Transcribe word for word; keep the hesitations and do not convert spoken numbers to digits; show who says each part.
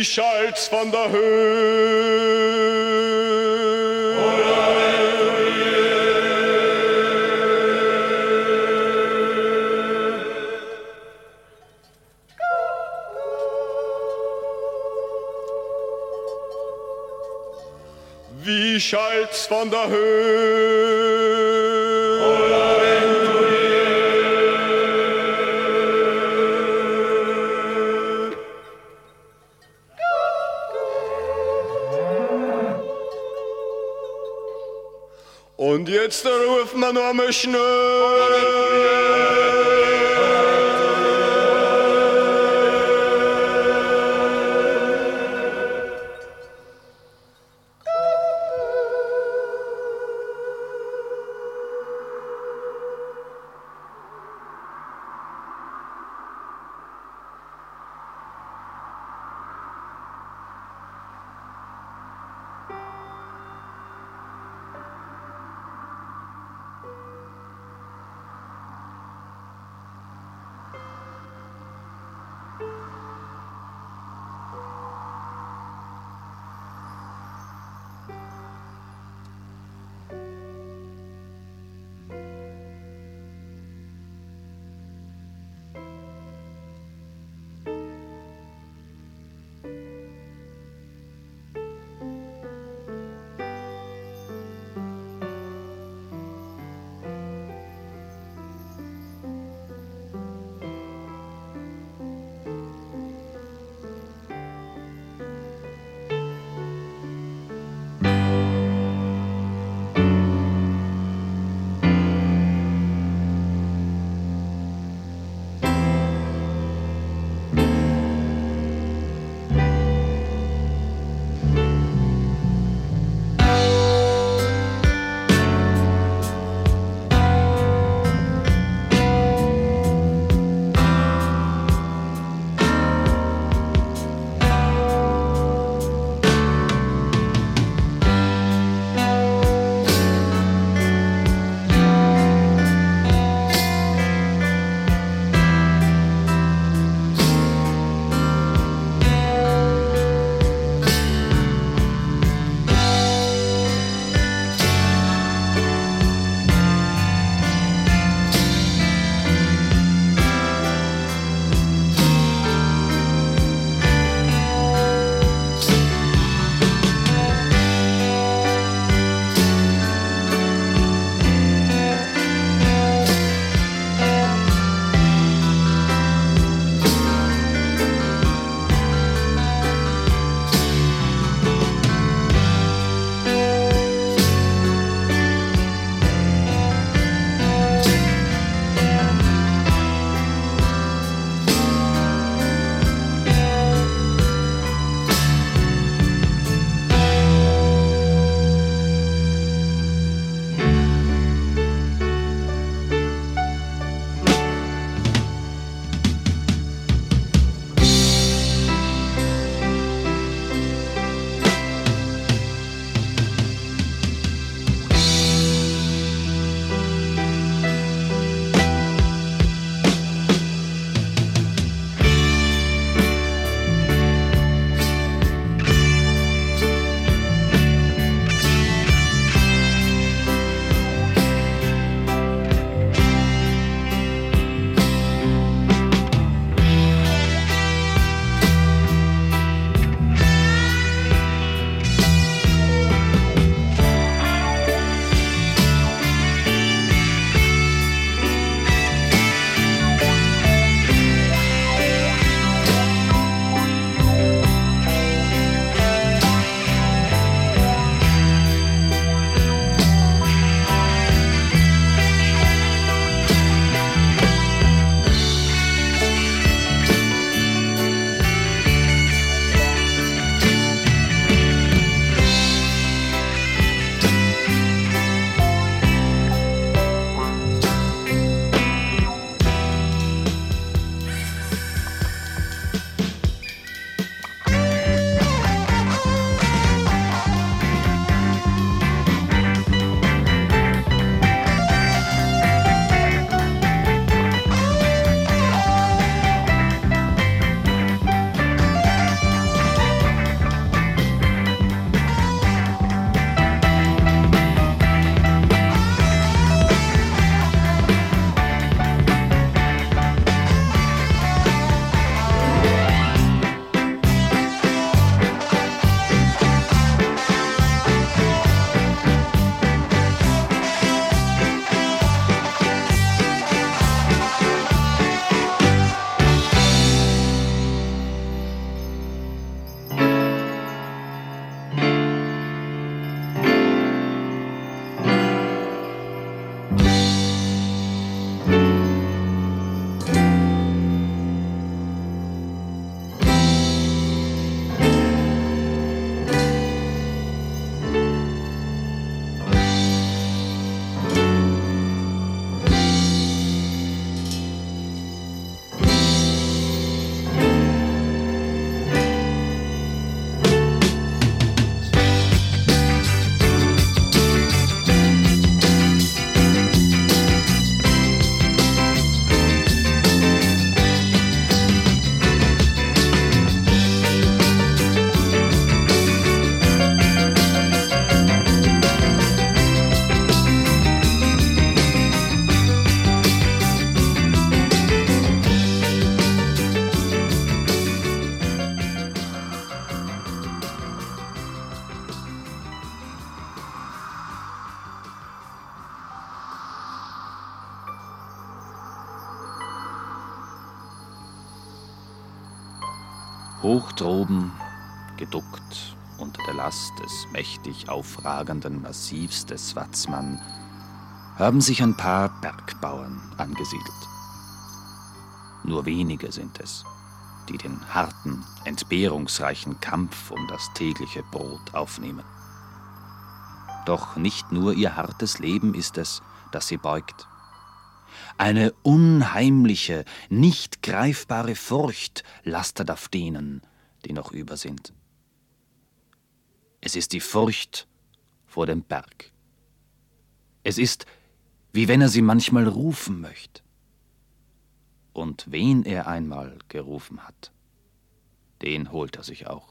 Speaker 1: wie schallt's von der Höhe. Wie schallt's von der Höhe. Und jetzt ruft man nur mal schnell.
Speaker 2: Hoch droben, geduckt unter der Last des mächtig aufragenden Massivs des Watzmann, haben sich ein paar Bergbauern angesiedelt. Nur wenige sind es, die den harten, entbehrungsreichen Kampf um das tägliche Brot aufnehmen. Doch nicht nur ihr hartes Leben ist es, das sie beugt. Eine unheimliche, nicht greifbare Furcht lastet auf denen, die noch über sind. Es ist die Furcht vor dem Berg. Es ist, wie wenn er sie manchmal rufen möchte. Und wen er einmal gerufen hat, den holt er sich auch.